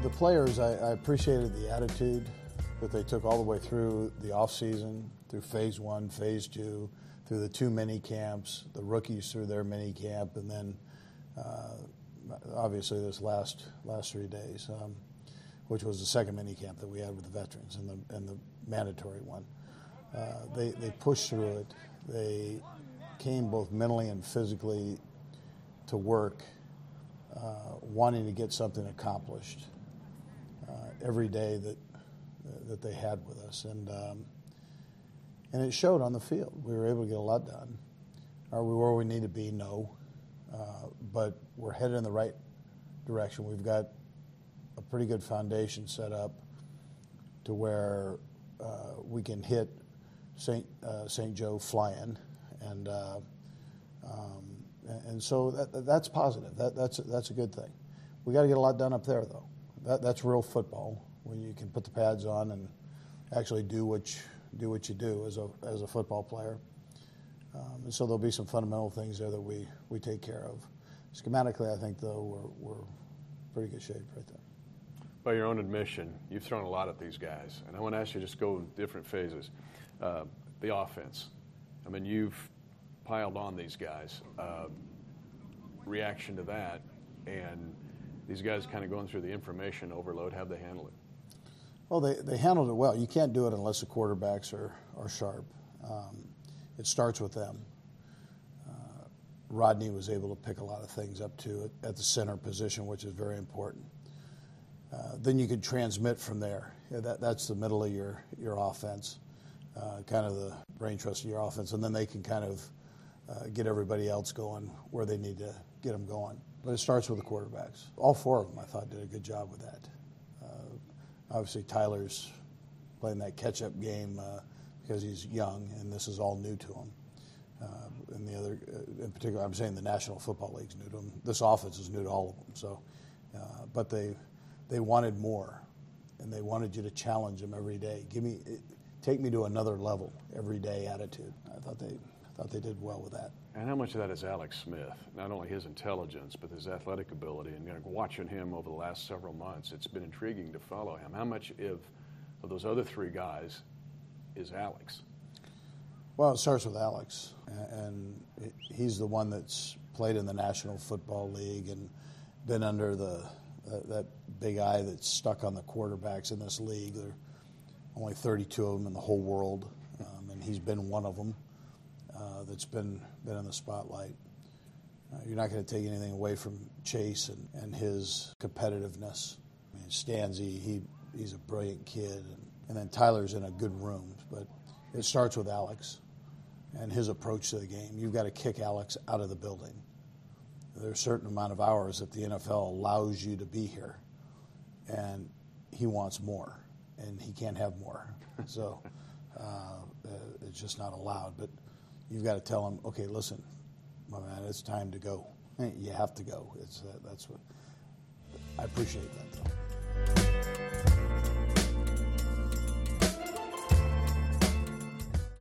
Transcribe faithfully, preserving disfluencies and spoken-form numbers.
the players, I, I appreciated the attitude that they took all the way through the offseason, through phase one, phase two, through the two mini camps, the rookies through their mini camp, and then uh, obviously this last last three days, um, which was the second mini camp that we had with the veterans and the and the mandatory one. Uh, they they pushed through it. They came both mentally and physically to work, uh, wanting to get something accomplished uh, every day that that they had with us, and um, and it showed on the field. We were able to get a lot done. Are we where we need to be? No, uh, but we're headed in the right direction. We've got a pretty good foundation set up to where uh, we can hit Saint uh, Saint Joe flying, and uh, um, and so that, that's positive. That, that's that's a good thing. We got to get a lot done up there, though. That, that's real football, when you can put the pads on and actually do what you, do what you do as a as a football player. Um, and so there'll be some fundamental things there that we, we take care of. Schematically, I think, though, we're we're pretty good shape right there. By your own admission, you've thrown a lot at these guys, and I want to ask you just go in different phases. Uh, the offense. I mean, you've piled on these guys. Uh, reaction to that, and these guys kind of going through the information overload. How'd they handle it? Well, they, they handled it well. You can't do it unless the quarterbacks are, are sharp. Um, it starts with them. Uh, Rodney was able to pick a lot of things up to it at the center position, which is very important. Uh, then you could transmit from there. Yeah, that, that's the middle of your, your offense, uh, kind of the brain trust of your offense, and then they can kind of uh, get everybody else going where they need to get them going. But it starts with the quarterbacks. All four of them, I thought, did a good job with that. Obviously, Tyler's playing that catch-up game uh, because he's young, and this is all new to him. Uh, and the other, uh, in particular, I'm saying the National Football League's new to him. This offense is new to all of them. So, uh, but they they wanted more, and they wanted you to challenge them every day. Give me, take me to another level every day attitude. I thought they thought they did well with that. And how much of that is Alex Smith? Not only his intelligence, but his athletic ability. And you know, watching him over the last several months, it's been intriguing to follow him. How much of, of those other three guys is Alex? Well, it starts with Alex, and he's the one that's played in the National Football League and been under the that, that big eye that's stuck on the quarterbacks in this league. There are only thirty-two of them in the whole world, um, and he's been one of them. Uh, that's been been in the spotlight. Uh, you're not going to take anything away from Chase and, and his competitiveness. I mean, Stanzi, he he's a brilliant kid, and, and then Tyler's in a good room. But it starts with Alex and his approach to the game. You've got to kick Alex out of the building. There's a certain amount of hours that the N F L allows you to be here, and he wants more, and he can't have more. So uh, it's just not allowed. But you've got to tell him, okay, listen, my man, it's time to go. You have to go. It's uh, that's what I appreciate that, though.